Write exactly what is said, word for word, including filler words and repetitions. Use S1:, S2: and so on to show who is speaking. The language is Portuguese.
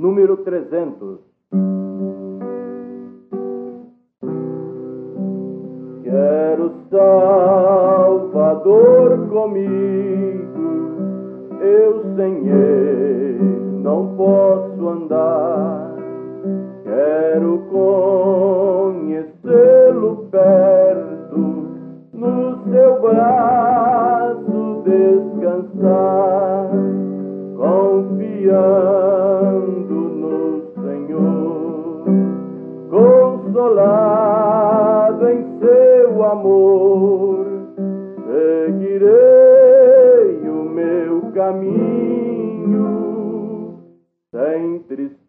S1: número trezentos. Quero Salvador comigo, eu sem ele não posso andar. Quero conhecê-lo perto, no seu braço descansar, confiando no Senhor, consolado em seu amor. Seguirei o meu caminho sem tristeza